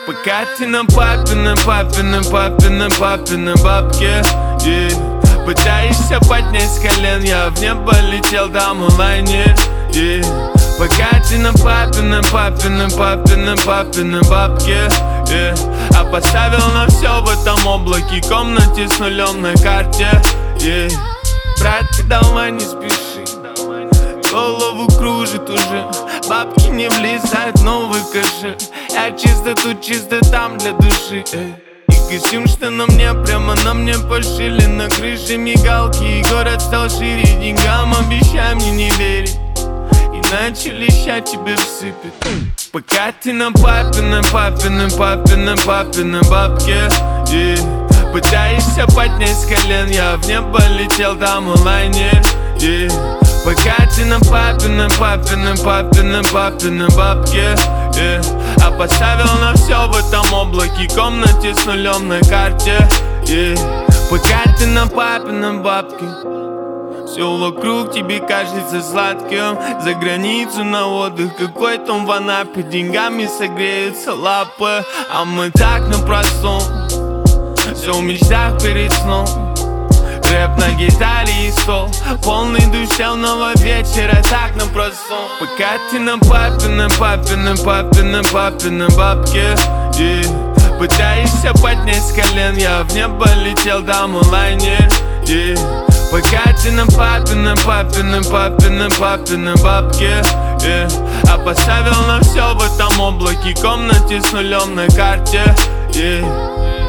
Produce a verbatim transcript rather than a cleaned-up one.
Пока ты на папином, папином, папином, папином бабке, yeah. Пытаешься поднять с колен, я в небо летел, дам онлайнер, yeah. Пока ты на папином, папином, папином, папином бабке, yeah. А поставил на все в этом облаке, комнате с нулем на карте, yeah. Брат, ты давай не спеши, голову кружит уже, бабки не влезают, но выкажи. Я чисто тут, чисто там для души, эй. И костюм, что на мне, прямо на мне пошили. На крыше мигалки, и город стал шире. Деньгам обещай мне не верить, иначе леща тебе всыпет. Пока ты на папином, папином, папином, папином бабке, yeah. Пытаешься поднять с колен, я в небо летел, там онлайнер, yeah. Пока ты на папином, папином, папином, папином бабке, yeah. А поставил на все в этом облаке, комнате с нулем на карте, yeah. Пока ты на папином бабке, все вокруг тебе кажется сладким. За границу на отдых, какой там в Анапе, деньгами согреются лапы. А мы так на простом, все в мечтах перед сном. Рэп на гитаре и стол, полный душевного вечера, так на простом. Пока ты на папином, папином, папином, папином бабке, yeah. Пытаешься поднять с колен, я в небо летел, дам онлайнер, yeah. Пока ты на папином, папином, папином, папином бабке, yeah. А поставил на все в этом облаке, комнате с нулем на карте, yeah.